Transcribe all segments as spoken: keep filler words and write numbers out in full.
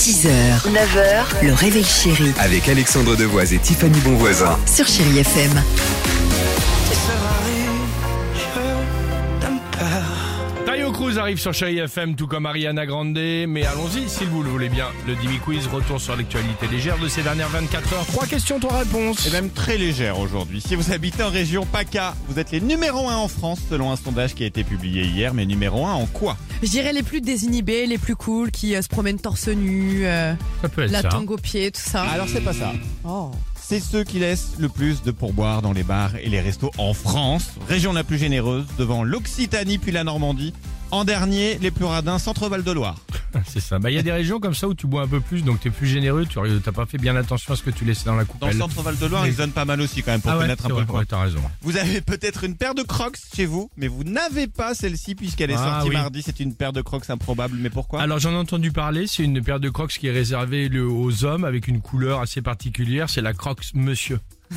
six heures, neuf heures, le réveil chéri Avec Alexandre Devoise et Tiffany Bonvoisin. sur Chéri F M. Tayo Cruz arrive sur Chéri F M, tout comme Ariana Grande. Mais allons-y, si vous le voulez bien. Le Dimi Quiz, retour sur l'actualité légère de ces dernières vingt-quatre heures. Trois questions, trois réponses. Et même très légère aujourd'hui. Si vous habitez en région PACA, vous êtes les numéro un en France selon un sondage qui a été publié hier. Mais numéro un en quoi? Je dirais les plus désinhibés, les plus cool, qui euh, se promènent torse nu, euh, Ça peut être la ça. tangue au pied, tout ça. Alors c'est pas ça. Oh. C'est ceux qui laissent le plus de pourboires dans les bars et les restos en France. Région la plus généreuse, devant l'Occitanie puis la Normandie. En dernier, les plus radins, Centre-Val de Loire. C'est ça. Bah, il y a des régions comme ça où tu bois un peu plus, donc t'es plus généreux. Tu n'as pas fait bien attention à ce que tu laissais dans la Dans coupelle. le Centre-Val de Loire, Mais- ils donnent pas mal aussi quand même pour ah ouais, connaître un c'est peu vrai, le coin. ouais, t'as raison. Vous avez peut-être une paire de Crocs chez vous, mais vous n'avez pas celle-ci puisqu'elle est Ah, sortie oui. mardi. C'est une paire de Crocs improbable, mais pourquoi? Alors j'en ai entendu parler, c'est une paire de Crocs qui est réservée le- aux hommes avec une couleur assez particulière, c'est la Crocs Monsieur.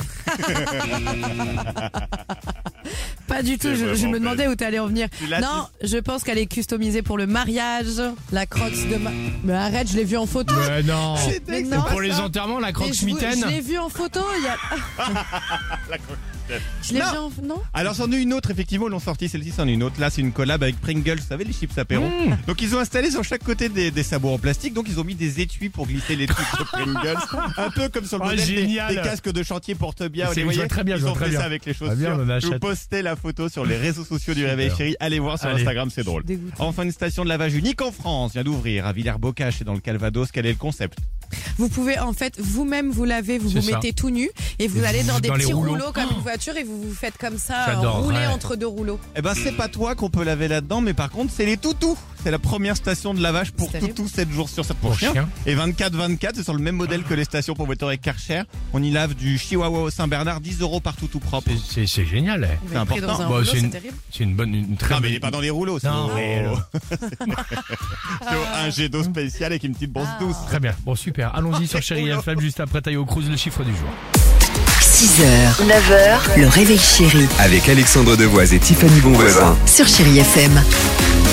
Pas du tout, C'est je, je vraiment me demandais où t'allais en venir. Tu l'as Non, je pense qu'elle est customisée pour le mariage, la crocs de ma... Mais arrête, je l'ai vue en photo. Mais non. C'est Mais dingue, non. c'est Pour pas les ça. enterrements, la Mais Crocs je, vous- mitaine. je l'ai vue en photo, il y a... La Crocs mitaine. Je l'ai Non. vue en... Non. Alors c'en est une autre, effectivement, ils l'ont sorti, celle-ci c'en est une autre. Là c'est une collab avec Pringles, vous savez les chips apéro. Mmh. Donc ils ont installé sur chaque côté des, des sabots en plastique, donc ils ont mis des étuis pour glisser les trucs de Pringles. Un peu comme sur le Oh, modèle des, génial. des casques de chantier porte bien, vous C'est- les je vois voyez. très bien, je Ils vois ont très fait bien. ça avec les Ah, bien, chaussures. on en Je vous achète. postais la photo sur les réseaux sociaux du Réveil Super. Chéri. Allez voir sur Allez. Instagram, c'est drôle. Dégoûtant. Enfin une station de lavage unique en France vient d'ouvrir à Villers-Bocage et dans le Calvados. Quel est le concept? Vous pouvez en fait vous-même vous laver, vous C'est vous ça. mettez tout nu et vous Et allez vous- dans des dans les petits rouleaux. rouleaux comme une voiture et vous vous faites comme ça, euh, J'adore, rouler ouais. entre deux rouleaux. Eh ben c'est pas toi qu'on peut laver là-dedans, mais par contre c'est les toutous. C'est la première station de lavage pour C'est terrible. toutous sept jours sur sept Pour pour chien. chien. Et vingt-quatre vingt-quatre, c'est sur le même modèle que les stations pour voitures avec Karcher. On y lave du Chihuahua au Saint-Bernard, dix euros par toutou propre. C'est- C'est c'est génial. eh. Vous C'est êtes pris important. dans un Bon, rouleau, c'est c'est une- terrible. C'est une bonne, une très Non mais il bonne- est pas dans les rouleaux, c'est Non, au- mais, euh, c'est un jet d'eau spécial avec une petite brosse Ah. douce. Très bien. Bon, super. Allons-y sur Chéri F M juste après Tayo Cruz, le chiffre du jour. six heures, neuf heures, le réveil chéri Avec Alexandre Devoise et Tiffany Bonvoisin. sur Chéri F M.